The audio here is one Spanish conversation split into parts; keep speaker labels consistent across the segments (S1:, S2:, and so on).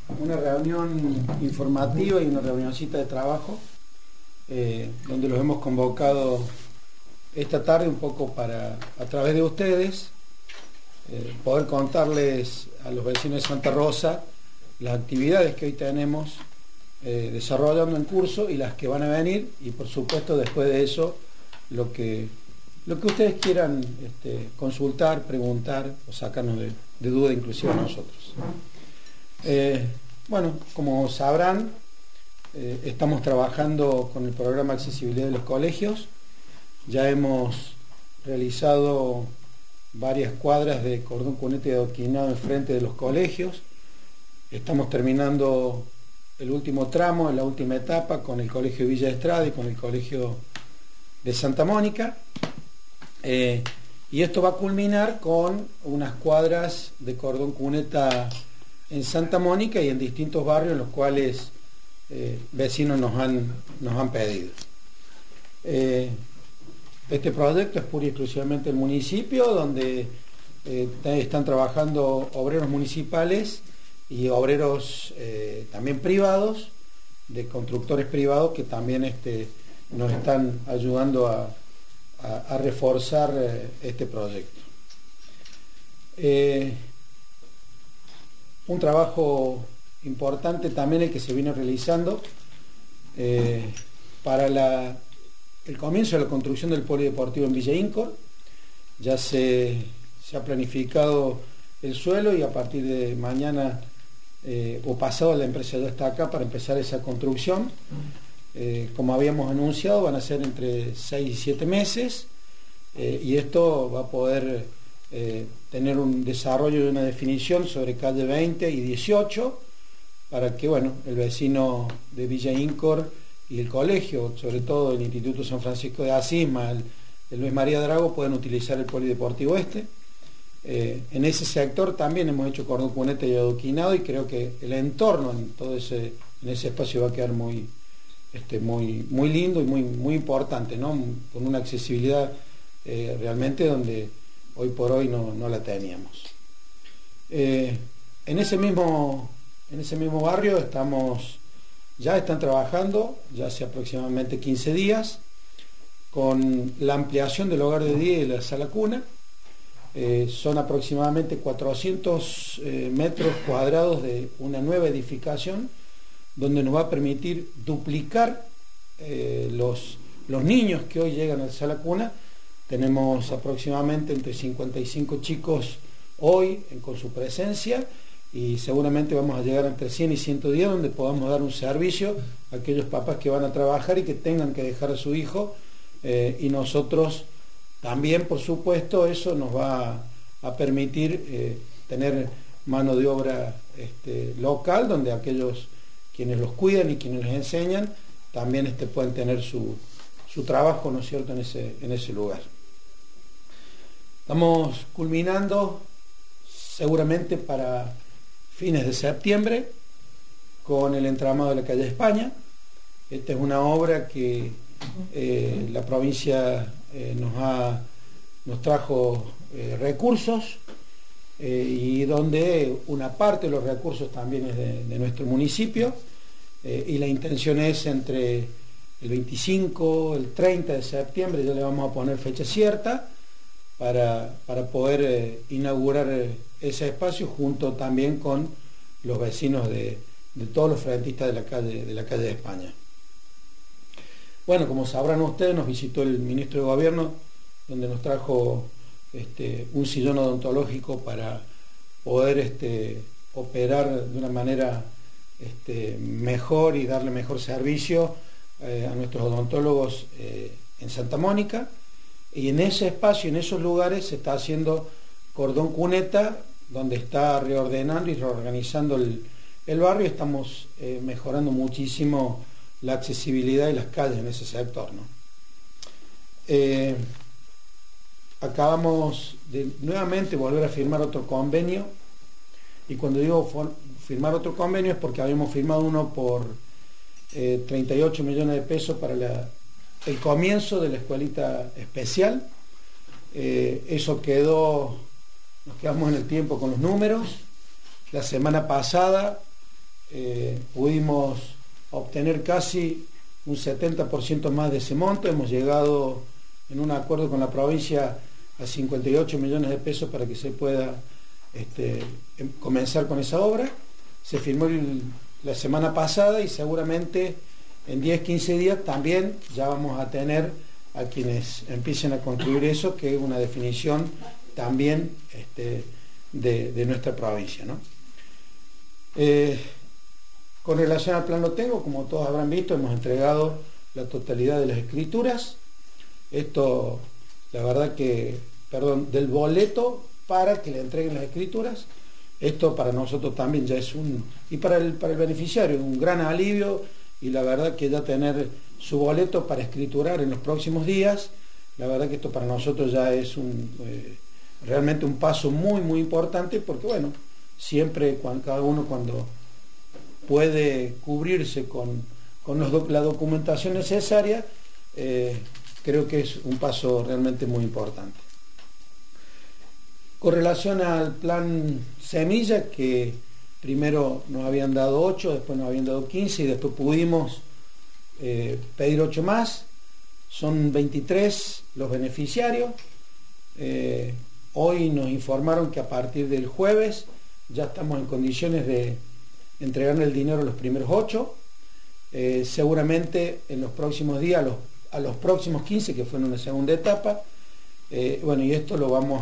S1: una reunión informativa y una reunioncita de trabajo donde los hemos convocado esta tarde un poco para, a través de ustedes, poder contarles a los vecinos de Santa Rosa las actividades que hoy tenemos desarrollando en curso y las que van a venir, y por supuesto después de eso lo que ustedes quieran consultar, preguntar o sacarnos de duda inclusive a nosotros. Bueno, como sabrán, estamos trabajando con el programa de accesibilidad de los colegios. Ya hemos realizado varias cuadras de cordón cuneta y adoquinado enfrente de los colegios. Estamos terminando el último tramo, la última etapa, con el colegio de Villa Estrada y con el colegio de Santa Mónica. Y esto va a culminar con unas cuadras de cordón cuneta en Santa Mónica y en distintos barrios en los cuales vecinos nos han pedido. Este proyecto es pura y exclusivamente del municipio, donde están trabajando obreros municipales y obreros también privados, de constructores privados que también nos están ayudando a reforzar este proyecto. Un trabajo importante también el que se viene realizando para el comienzo de la construcción del polideportivo en Villa Incor. Ya se ha planificado el suelo y a partir de mañana o pasado la empresa ya está acá para empezar esa construcción. Como habíamos anunciado, van a ser entre 6 y 7 meses y esto va a poder tener un desarrollo y una definición sobre calle 20 y 18 para que, bueno, el vecino de Villa Incor y el colegio, sobre todo el Instituto San Francisco de Asís, el Luis María Drago, puedan utilizar el polideportivo en ese sector también hemos hecho cordón cuneta y adoquinado, y creo que el entorno en ese espacio va a quedar muy lindo y muy importante, ¿no? Con una accesibilidad realmente donde hoy por hoy no la teníamos. En ese mismo barrio están trabajando ya hace aproximadamente 15 días con la ampliación del hogar de día y la sala cuna. Son aproximadamente 400 metros cuadrados de una nueva edificación donde nos va a permitir duplicar los niños que hoy llegan a la sala cuna. Tenemos aproximadamente entre 55 chicos hoy con su presencia, y seguramente vamos a llegar entre 100 y 110 donde podamos dar un servicio a aquellos papás que van a trabajar y que tengan que dejar a su hijo, y nosotros también, por supuesto, eso nos va a permitir tener mano de obra local, donde aquellos quienes los cuidan y quienes les enseñan también pueden tener su trabajo, ¿no es cierto?, en ese lugar. Estamos culminando seguramente para fines de septiembre con el entramado de la calle España. Esta es una obra que la provincia nos trajo recursos, y donde una parte de los recursos también es de nuestro municipio, y la intención es entre el 25, el 30 de septiembre, ya le vamos a poner fecha cierta para poder inaugurar ese espacio junto también con los vecinos de todos los frentistas de la calle de España. Bueno, como sabrán ustedes, nos visitó el ministro de Gobierno, donde nos trajo un sillón odontológico para poder operar de una manera mejor y darle mejor servicio a nuestros odontólogos en Santa Mónica. Y en ese espacio, en esos lugares, se está haciendo cordón cuneta, donde está reordenando y reorganizando el barrio. Estamos mejorando muchísimo la accesibilidad de las calles en ese sector, ¿no? Acabamos de nuevamente volver a firmar otro convenio, y cuando digo firmar otro convenio es porque habíamos firmado uno por 38 millones de pesos para el comienzo de la escuelita especial. Eso nos quedamos en el tiempo con los números. La semana pasada pudimos obtener casi un 70% más de ese monto. Hemos llegado en un acuerdo con la provincia a 58 millones de pesos para que se pueda comenzar con esa obra. Se firmó la semana pasada y seguramente en 10-15 días también ya vamos a tener a quienes empiecen a construir eso, que es una definición también de nuestra provincia, ¿no? Con relación al plan Lo Tengo, como todos habrán visto, hemos entregado la totalidad de las escrituras. Esto, la verdad que, del boleto para que le entreguen las escrituras. Esto para nosotros también ya es y para el beneficiario, un gran alivio, y la verdad que ya tener su boleto para escriturar en los próximos días, la verdad que esto para nosotros ya es realmente un paso muy, muy importante, porque bueno, siempre cada uno cuando puede cubrirse con la documentación necesaria, creo que es un paso realmente muy importante. Con relación al plan Semilla, que primero nos habían dado 8, después nos habían dado 15 y después pudimos pedir 8 más, son 23 los beneficiarios. Hoy nos informaron que a partir del jueves ya estamos en condiciones de entregarle el dinero a los primeros 8. Seguramente en los próximos días, a los próximos 15, que fue en una segunda etapa. Bueno, y esto lo vamos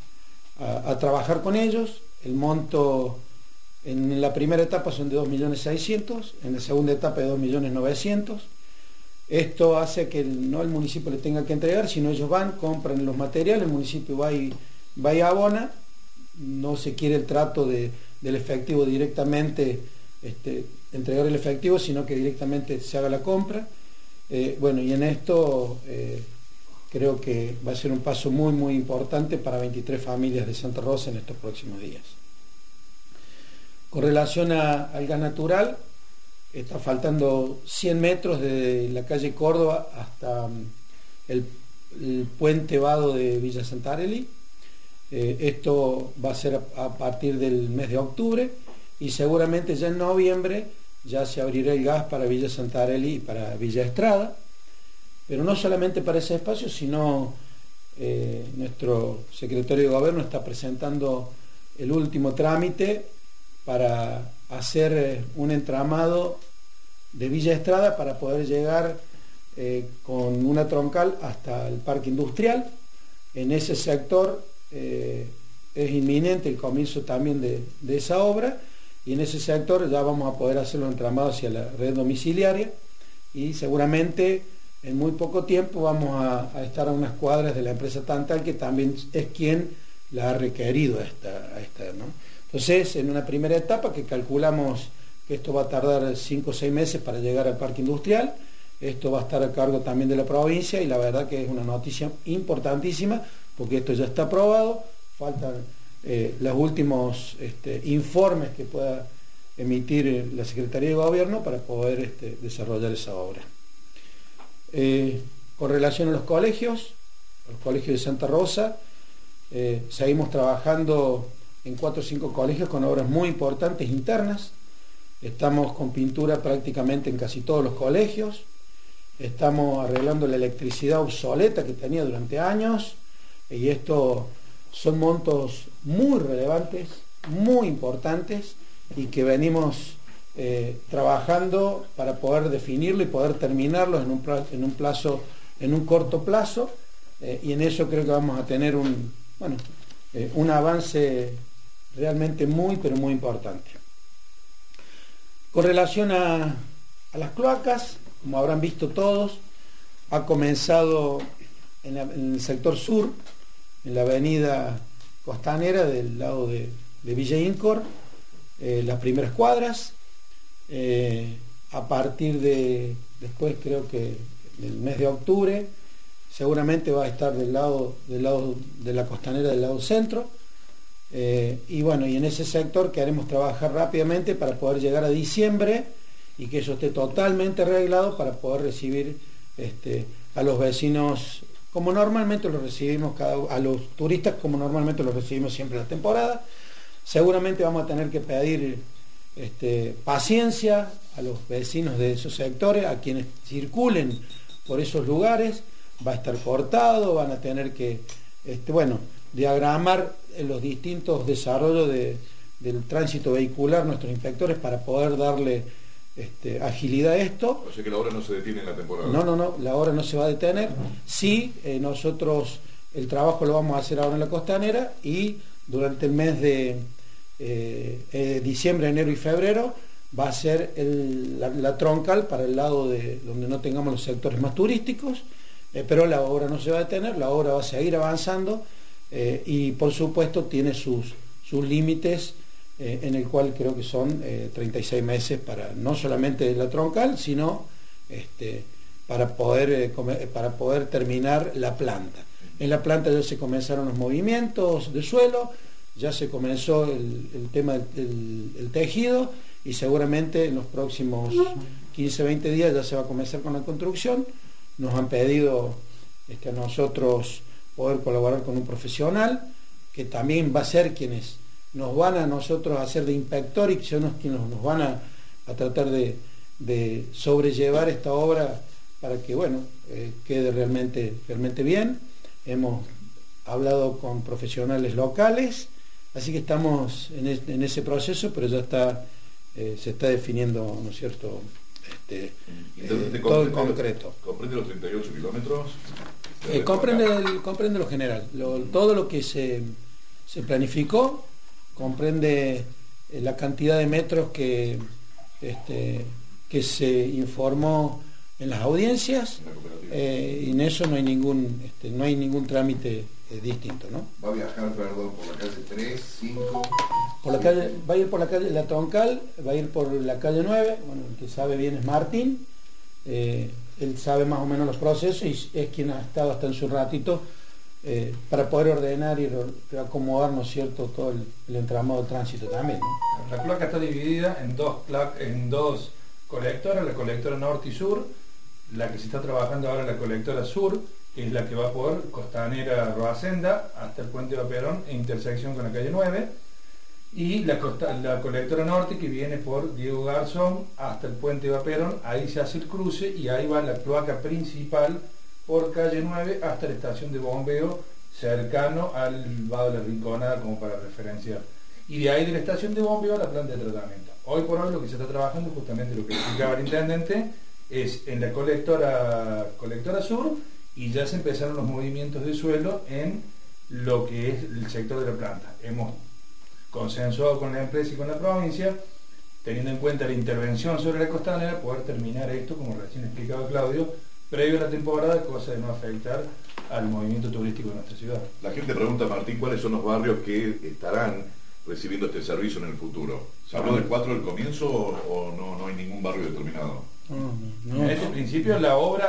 S1: a trabajar con ellos. El monto en la primera etapa son de 2.600.000, en la segunda etapa de 2.900.000. Esto hace que no el municipio le tenga que entregar, sino ellos van, compran los materiales, el municipio va y abona. No se quiere el trato del efectivo directamente, entregar el efectivo, sino que directamente se haga la compra. Bueno, y en esto creo que va a ser un paso muy, muy importante para 23 familias de Santa Rosa en estos próximos días. Con relación al gas natural, está faltando 100 metros de la calle Córdoba hasta el puente Vado de Villa Santarelli. Esto va a ser a partir del mes de octubre, y seguramente ya en noviembre ya se abrirá el gas para Villa Santarelli y para Villa Estrada, pero no solamente para ese espacio, sino nuestro secretario de Gobierno está presentando el último trámite para hacer un entramado de Villa Estrada para poder llegar con una troncal hasta el parque industrial. En ese sector es inminente el comienzo también de esa obra, y en ese sector ya vamos a poder hacer los entramados hacia la red domiciliaria, y seguramente en muy poco tiempo vamos a estar a unas cuadras de la empresa Tantal, que también es quien la ha requerido a esta, ¿no? Entonces, en una primera etapa, que calculamos que esto va a tardar 5 o 6 meses para llegar al parque industrial, esto va a estar a cargo también de la provincia, y la verdad que es una noticia importantísima, porque esto ya está aprobado. Faltan los últimos informes que pueda emitir la Secretaría de Gobierno para poder desarrollar esa obra. Con relación a los colegios de Santa Rosa, seguimos trabajando en 4 o 5 colegios con obras muy importantes internas. Estamos con pintura prácticamente en casi todos los colegios. Estamos arreglando la electricidad obsoleta que tenía durante años, y esto son montos muy relevantes, muy importantes, y que venimos trabajando para poder definirlo y poder terminarlo en un corto plazo, y en eso creo que vamos a tener un avance realmente muy, pero muy importante. Con relación a las cloacas, como habrán visto todos, ha comenzado en el sector sur, en la avenida Costanera del lado de Villa Incor, las primeras cuadras. A partir después, creo que del mes de octubre, seguramente va a estar del lado de la Costanera del lado centro. Y bueno, y en ese sector queremos trabajar rápidamente para poder llegar a diciembre y que eso esté totalmente arreglado para poder recibir a los vecinos como normalmente los recibimos, a los turistas como normalmente los recibimos siempre en la temporada. Seguramente vamos a tener que pedir paciencia a los vecinos de esos sectores, a quienes circulen por esos lugares. Va a estar cortado, van a tener que diagramar los distintos desarrollos del tránsito vehicular nuestros inspectores para poder darle agilidad a esto.
S2: O sea que la obra no se detiene en la temporada.
S1: No, la obra no se va a detener. Sí, nosotros el trabajo lo vamos a hacer ahora en la costanera, y durante el mes de diciembre, enero y febrero va a ser la troncal para el lado de donde no tengamos los sectores más turísticos. Pero la obra no se va a detener, la obra va a seguir avanzando, y por supuesto tiene sus límites, en el cual creo que son 36 meses para no solamente la troncal, sino para poder terminar la planta. En la planta ya se comenzaron los movimientos de suelo, ya se comenzó el tema del tejido, y seguramente en los próximos 15-20 días ya se va a comenzar con la construcción. Nos han pedido a nosotros poder colaborar con un profesional, que también va a ser quienes nos van a nosotros hacer de inspector, y son quienes nos van a tratar de sobrellevar esta obra para que quede realmente bien. Hemos hablado con profesionales locales, así que estamos en ese proceso, pero ya se está definiendo, ¿no es cierto?, todo en concreto.
S2: ¿Comprende los 38 kilómetros?
S1: Comprende lo general, todo lo que se planificó, comprende la cantidad de metros que se informó en las audiencias, y en eso no hay ningún trámite distinto, ¿no?
S3: Va a viajar, perdón, por la calle 3, 5...
S1: Va a ir por la calle La Troncal, va a ir por la calle 9, el que sabe bien es Martín, él sabe más o menos los procesos, y es quien ha estado hasta en su ratito para poder ordenar y reacomodar, ¿no es cierto?, todo el entramado de tránsito también, ¿no?
S4: La cloaca está dividida en dos colectoras, la colectora norte y sur. La que se está trabajando ahora, la colectora sur, es la que va por Costanera Roacenda hasta el puente Vaperón e intersección con la calle 9, y la colectora norte, que viene por Diego Garzón hasta el puente Vaperón. Ahí se hace el cruce y ahí va la cloaca principal por calle 9 hasta la estación de bombeo cercano al vado de la Rinconada, como para referenciar, y de ahí de la estación de bombeo a la planta de tratamiento. Hoy por hoy lo que se está trabajando, justamente lo que explicaba el intendente, es en la colectora sur, y ya se empezaron los movimientos de suelo en lo que es el sector de la planta. Hemos consensuado con la empresa y con la provincia, teniendo en cuenta la intervención sobre la costanera, poder terminar esto, como recién explicaba Claudio, previo a la temporada, cosa de no afectar al movimiento turístico de nuestra ciudad.
S2: La gente pregunta, Martín, ¿cuáles son los barrios que estarán recibiendo este servicio en el futuro? ¿Se habló de 4 del comienzo o no hay ningún barrio determinado?
S4: En este principio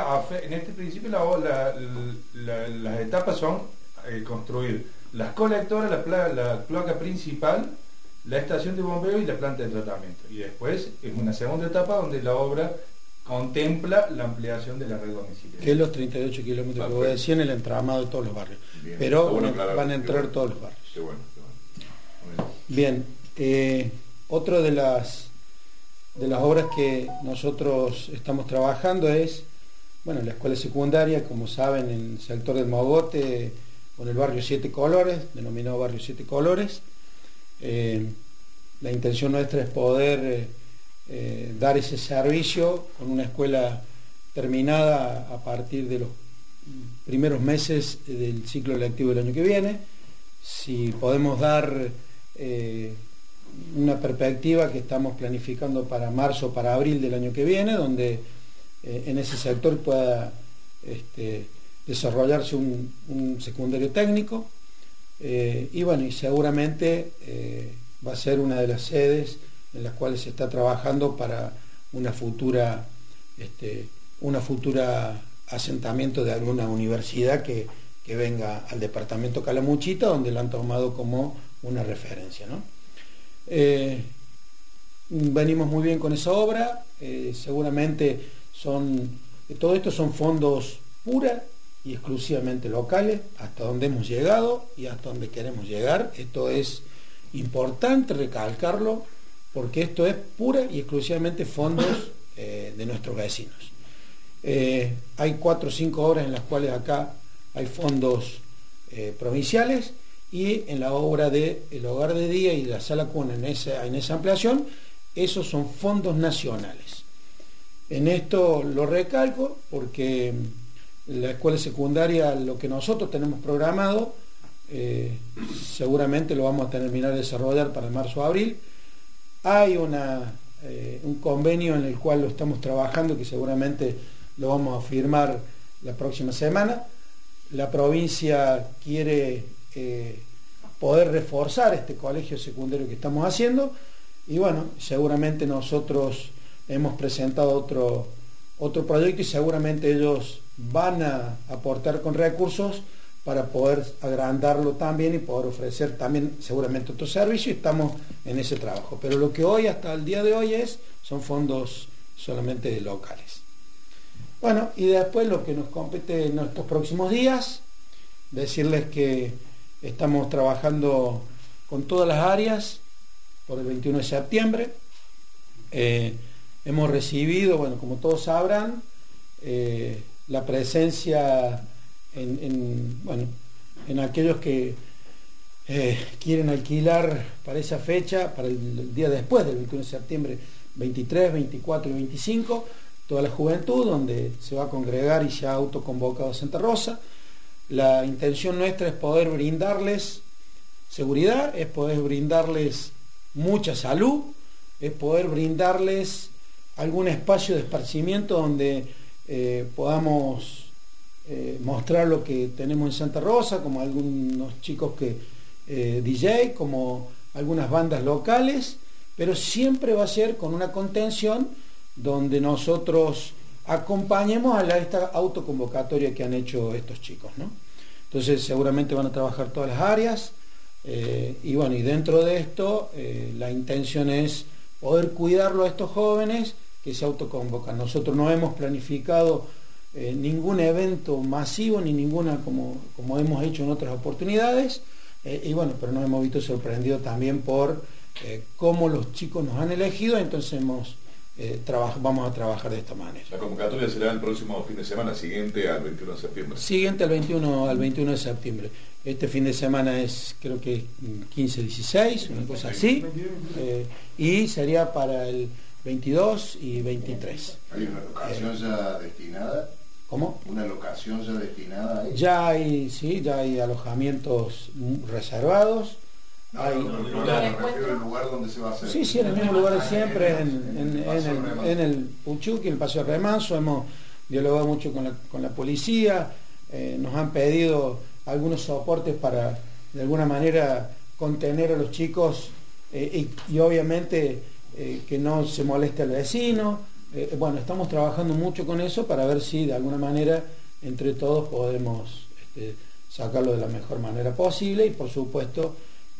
S4: las etapas son construir las colectoras, la cloaca principal, la estación de bombeo y la planta de tratamiento, y después es una segunda etapa donde la obra contempla la ampliación de la red domiciliaria,
S1: que es los 38 kilómetros que voy a decir en el entramado de todos los barrios. Bien, pero van a entrar todos los barrios.
S2: Qué bueno.
S1: Bien, otra de las obras que nosotros estamos trabajando es, la escuela secundaria, como saben, en el sector del Mogote, con el barrio 7 Colores, denominado barrio 7 Colores. La intención nuestra es poder dar ese servicio con una escuela terminada a partir de los primeros meses del ciclo lectivo del año que viene. Si podemos dar una perspectiva que estamos planificando para marzo o para abril del año que viene, donde en ese sector pueda desarrollarse un secundario técnico, y seguramente va a ser una de las sedes en las cuales se está trabajando para una futura asentamiento de alguna universidad que venga al departamento Calamuchita, donde la han tomado como una referencia, ¿no? Venimos muy bien con esa obra, seguramente todo esto son fondos pura y exclusivamente locales, hasta donde hemos llegado y hasta donde queremos llegar. Esto es importante recalcarlo, porque esto es pura y exclusivamente fondos de nuestros vecinos. Hay 4 o 5 obras en las cuales acá hay fondos provinciales, y en la obra del hogar de día y la sala cuna en esa ampliación, esos son fondos nacionales. En esto lo recalco porque la escuela secundaria, lo que nosotros tenemos programado, seguramente lo vamos a terminar de desarrollar para el marzo-abril. Hay un convenio en el cual lo estamos trabajando, que seguramente lo vamos a firmar la próxima semana. La provincia quiere poder reforzar este colegio secundario que estamos haciendo, y bueno, seguramente nosotros hemos presentado otro proyecto, y seguramente ellos van a aportar con recursos para poder agrandarlo también y poder ofrecer también seguramente otro servicio, y estamos en ese trabajo. Pero lo que hoy, hasta el día de hoy, son fondos solamente locales. Bueno, y después lo que nos compete en estos próximos días, decirles que estamos trabajando con todas las áreas por el 21 de septiembre. Hemos recibido, bueno, como todos sabrán, la presencia en aquellos que quieren alquilar para esa fecha, para el día después del 21 de septiembre, 23, 24 y 25, toda la juventud, donde se va a congregar y se ha autoconvocado a Santa Rosa. La intención nuestra es poder brindarles seguridad, es poder brindarles mucha salud, es poder brindarles algún espacio de esparcimiento donde podamos mostrar lo que tenemos en Santa Rosa, como algunos chicos que DJ, como algunas bandas locales, pero siempre va a ser con una contención donde nosotros acompañemos a esta autoconvocatoria que han hecho estos chicos, ¿no? Entonces seguramente van a trabajar todas las áreas, y bueno, y dentro de esto la intención es poder cuidarlo a estos jóvenes que se autoconvocan. Nosotros no hemos planificado ningún evento masivo, ni ninguna como hemos hecho en otras oportunidades, y bueno, pero nos hemos visto sorprendidos también por cómo los chicos nos han elegido, entonces vamos a trabajar de esta manera.
S2: La convocatoria será el próximo fin de semana, siguiente al 21 de septiembre.
S1: Siguiente al 21 de septiembre. Este fin de semana es, creo que 15-16, una cosa así, y sería para el 22 y 23.
S3: ¿Hay una locación ya destinada?
S1: ¿Cómo?
S3: ¿Una locación ya destinada ahí?
S1: Ya hay alojamientos reservados.
S3: Me refiero al lugar donde se va a hacer.
S1: Sí, en el mismo lugar de siempre, en el Puchuqui, en el Paseo Remanso. Hemos dialogado mucho con la policía, nos han pedido algunos soportes para de alguna manera contener a los chicos, y obviamente que no se moleste al vecino. Bueno, estamos trabajando mucho con eso para ver si de alguna manera entre todos podemos sacarlo de la mejor manera posible, y por supuesto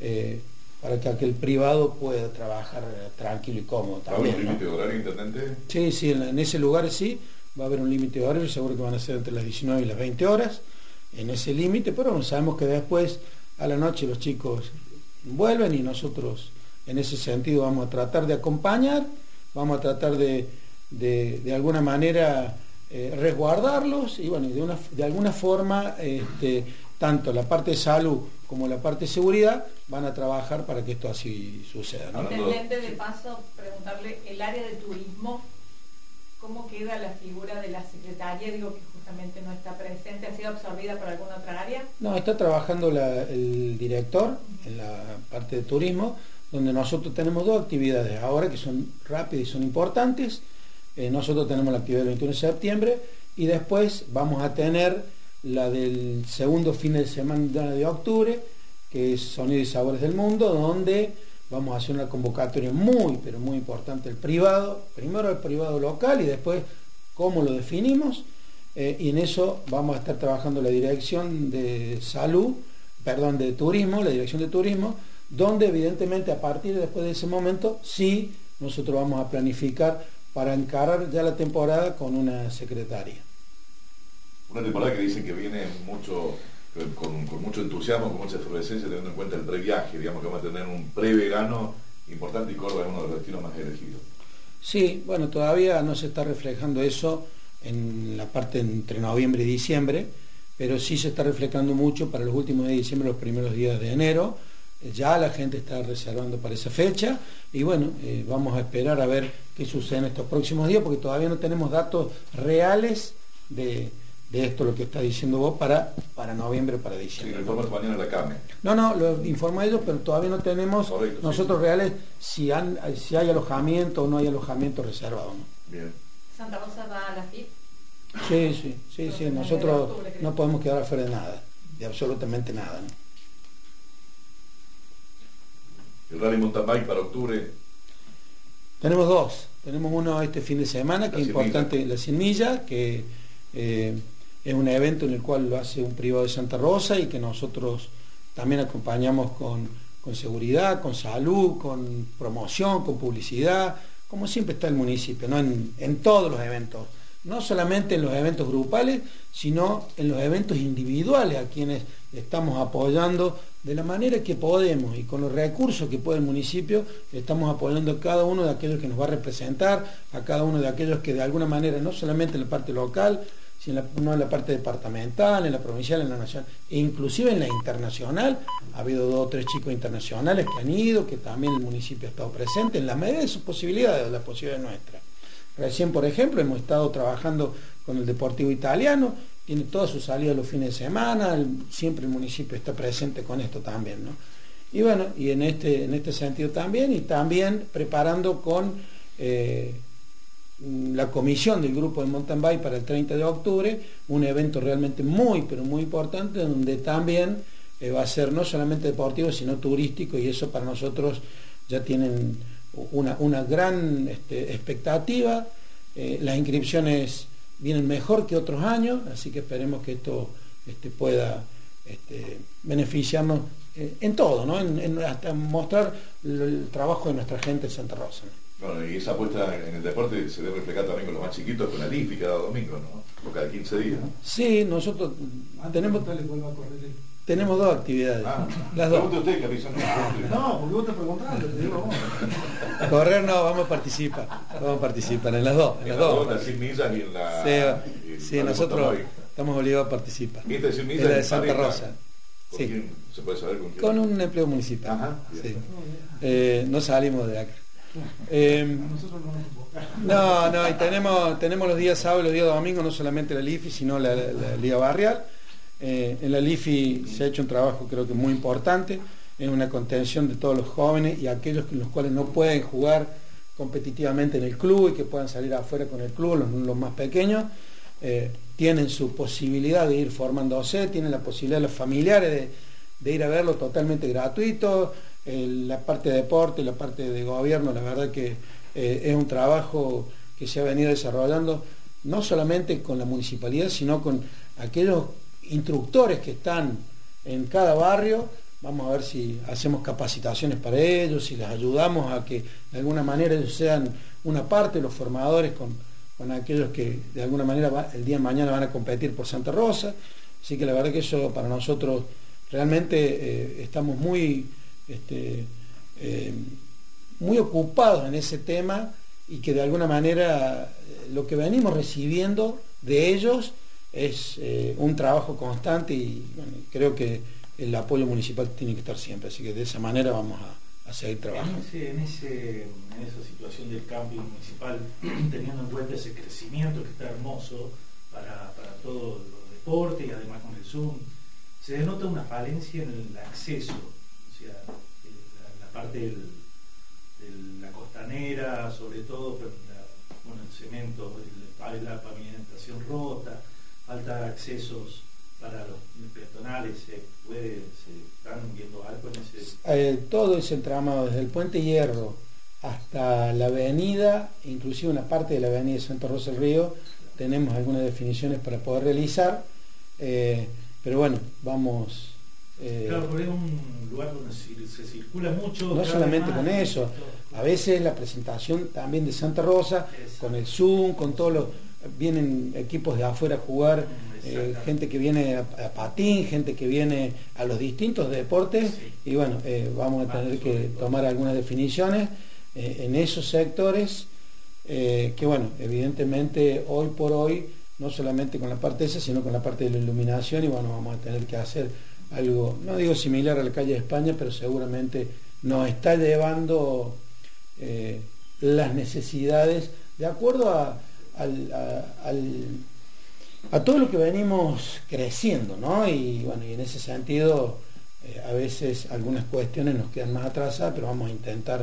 S1: para que aquel privado pueda trabajar tranquilo y cómodo también.
S2: ¿Hay un límite de horario, intendente?
S1: Sí, en ese lugar sí, va a haber un límite de horario, seguro que van a ser entre las 19 y las 20 horas, en ese límite, pero bueno, sabemos que después a la noche los chicos vuelven, y nosotros en ese sentido vamos a tratar de acompañar, vamos a tratar de alguna manera resguardarlos, y bueno, de alguna forma tanto la parte de salud como la parte de seguridad van a trabajar para que esto así suceda, ¿no?
S5: Intendente, de paso, preguntarle, el área de turismo, ¿cómo queda la figura de la secretaria? Digo que justamente no está presente, ¿ha sido absorbida por alguna otra área? No,
S1: está trabajando el director en la parte de turismo, donde nosotros tenemos 2 actividades ahora que son rápidas y son importantes. Nosotros tenemos la actividad del 21 de septiembre, y después vamos a tener la del segundo fin de semana de octubre, que es Sonidos y Sabores del Mundo, donde vamos a hacer una convocatoria muy, pero muy importante al privado, primero al privado local y después cómo lo definimos, y en eso vamos a estar trabajando la dirección de turismo, la dirección de turismo, donde evidentemente a partir de después de ese momento sí nosotros vamos a planificar para encarar ya la temporada con una secretaria.
S2: Una temporada que dicen que viene con mucho entusiasmo, con mucha efervescencia, teniendo en cuenta el previaje, digamos que vamos a tener un preverano importante y Córdoba es uno de los destinos más elegidos.
S1: Sí, bueno, todavía no se está reflejando eso en la parte entre noviembre y diciembre, pero sí se está reflejando mucho para los últimos días de diciembre, los primeros días de enero. Ya la gente está reservando para esa fecha y bueno, vamos a esperar a ver qué sucede en estos próximos días, porque todavía no tenemos datos reales de esto, lo que está diciendo vos, para noviembre, para diciembre.
S2: Sí, lo informa mañana la CAME.
S1: No, lo informa ellos, pero todavía no tenemos nosotros
S2: sí,
S1: reales si hay alojamiento o no hay alojamiento reservado, ¿no?
S2: Bien.
S5: ¿Santa Rosa va a la FIP?
S1: Sí, nosotros no podemos quedar afuera de nada, de absolutamente nada, ¿no?
S2: El Rally Mountain Bike para octubre.
S1: Tenemos dos. Tenemos uno este fin de semana, que es importante, la 100 millas, que es un evento en el cual lo hace un privado de Santa Rosa y que nosotros también acompañamos con seguridad, con salud, con promoción, con publicidad, como siempre está el municipio, ¿no? En todos los eventos. No solamente en los eventos grupales, sino en los eventos individuales a quienes estamos apoyando de la manera que podemos y con los recursos que puede el municipio. Estamos apoyando a cada uno de aquellos que nos va a representar, a cada uno de aquellos que de alguna manera, no solamente en la parte local, sino en la parte departamental, en la provincial, en la nacional, e inclusive en la internacional. Ha habido 2 o 3 chicos internacionales que han ido, que también el municipio ha estado presente en la medida de sus posibilidades, de las posibilidades nuestras. Recién, por ejemplo, hemos estado trabajando con el Deportivo Italiano, tiene todas sus salidas los fines de semana, siempre el municipio está presente con esto también, ¿no? Y bueno, y en este sentido también, y también preparando con la comisión del grupo de mountain bike para el 30 de octubre, un evento realmente muy, pero muy importante, donde también va a ser no solamente deportivo, sino turístico, y eso para nosotros ya tienen una gran expectativa. Las inscripciones vienen mejor que otros años, así que esperemos que esto pueda beneficiarnos en todo, ¿no? Hasta mostrar el trabajo de nuestra gente en Santa Rosa, ¿no?
S2: Bueno, y esa apuesta en el deporte se debe reflejar también con los más chiquitos, con la LIFI cada domingo, ¿no? O cada 15 días, ¿no?
S1: Sí, nosotros tenemos 2 actividades. Las 2.
S2: Pregunte usted, Carrizo.
S3: No, porque vos te preguntaste, te digo vos.
S1: Correr no, vamos a participar en las 2.
S2: En las 2, en las 100 millas y en la...
S1: Sí, nosotros estamos obligados a participar.
S2: ¿Y esta de 100 millas?
S1: Es la de Santa Rosa.
S2: ¿Con
S1: sí.
S2: quién se puede saber con quién?
S1: Con un empleo municipal.
S2: Ajá,
S1: sí. No salimos de acá. No, y tenemos los días sábados y los días domingos, no solamente la LIFI, sino la Liga Barrial. En la LIFI se ha hecho un trabajo creo que muy importante, en una contención de todos los jóvenes y aquellos los cuales no pueden jugar competitivamente en el club y que puedan salir afuera con el club, los más pequeños, tienen su posibilidad de ir formándose, tienen la posibilidad los familiares de ir a verlo totalmente gratuito. La parte de deporte, la parte de gobierno, la verdad que es un trabajo que se ha venido desarrollando no solamente con la municipalidad, sino con aquellos instructores que están en cada barrio. Vamos a ver si hacemos capacitaciones para ellos, si les ayudamos a que de alguna manera ellos sean una parte de los formadores con aquellos que de alguna manera el día de mañana van a competir por Santa Rosa. Así que la verdad que eso para nosotros realmente estamos muy ocupados en ese tema, y que de alguna manera lo que venimos recibiendo de ellos es un trabajo constante, y bueno, creo que el apoyo municipal tiene que estar siempre, así que de esa manera vamos a seguir trabajando.
S6: En esa situación del camping municipal, teniendo en cuenta ese crecimiento que está hermoso para todos los deportes y además con el Zoom, se denota una falencia en el acceso, o sea, la parte de la costanera, sobre todo, pero el cemento, la pavimentación rota, falta de accesos para los peatonales. ¿Se están viendo algo en ese?
S1: Todo ese entramado, desde el Puente Hierro hasta la avenida, inclusive una parte de la avenida de Santa Rosa del Río, tenemos algunas definiciones para poder realizar, pero bueno, vamos...
S6: Claro, porque es un lugar donde se circula mucho.
S1: No solamente con eso, a veces la presentación también de Santa Rosa, con el Zoom, con todos vienen equipos de afuera a jugar, gente que viene a patín, gente que viene a los distintos deportes, y bueno, vamos a tener que tomar algunas definiciones en esos sectores, que bueno, evidentemente hoy por hoy, no solamente con la parte esa, sino con la parte de la iluminación, y bueno, vamos a tener que hacer algo, no digo similar a la calle de España, pero seguramente nos está llevando las necesidades de acuerdo a todo lo que venimos creciendo, ¿no? Y bueno, y en ese sentido a veces algunas cuestiones nos quedan más atrasadas, pero vamos a intentar